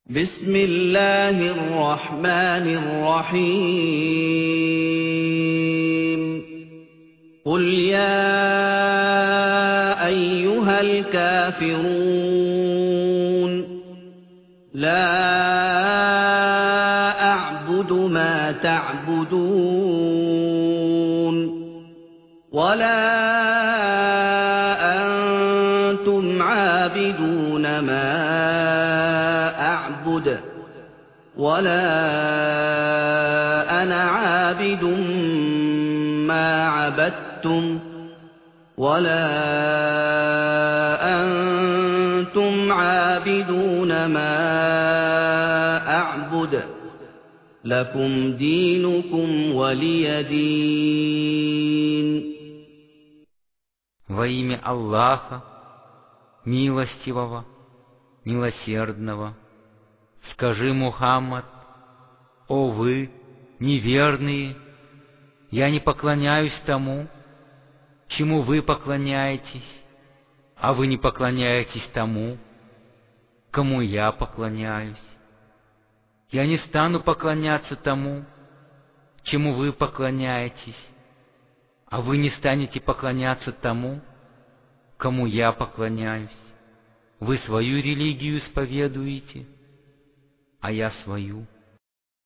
بسم الله الرحمن الرحيم قل يا أيها الكافرون لا أعبد ما تعبدون ولا أنتم عابدون ما أعبد ولا أنا عابد ما عبدتم ولا أنتم عابدون ما أعبد لكم دينكم ولي دين. Во имя Аллаха, милостивого, милосердного, скажи, Мухаммад: о вы, неверные, я не поклоняюсь тому, чему вы поклоняетесь, а вы не поклоняетесь тому, кому я поклоняюсь. Я не стану поклоняться тому, чему вы поклоняетесь, а вы не станете поклоняться тому, кому я поклоняюсь. Вы свою религию исповедуете, а я свою.